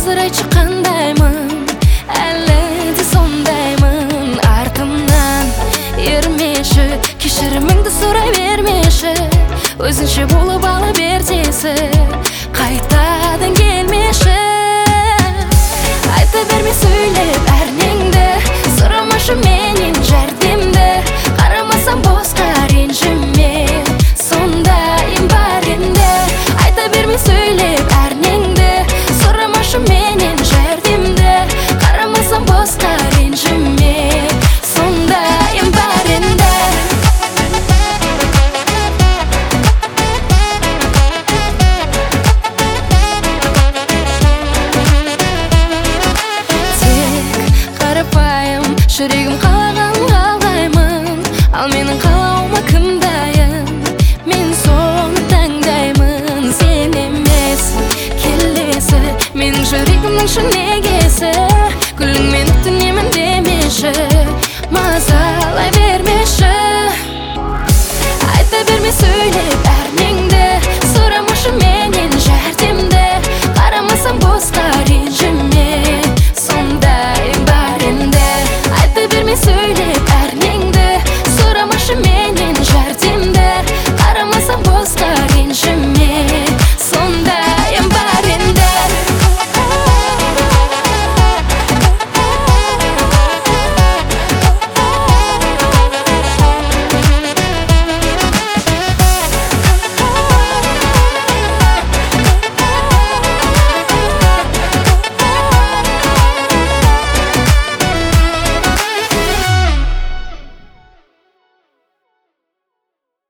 Azıray çıkandayman, әлі де сондаймын. Артымнан ермеші, кешіріміңді сұрай бермеші. Өзінше болып ала бертесі, қайтадан келмеші. Айта берме сөйлеп әрнеңді, сұрамашы менен жәрдемді. Қарамасам босқа ренжіме, сондайым бар енді. Айта берме сөйлеп әрнеңді, сұрамашы менен жәрдемді. Қарамасам босқа ренжіме, сондайым бар енді. Жүрегім қалаған қалғаймын, ал менің қалауыма кім дайын? Мен соны таңдаймын, сен емес келесі. Менің жүрегімнің шын егесі, гүліңмен түнемін демеші, мазалай бермеші. Айта берме сөйлеп әрнеңді,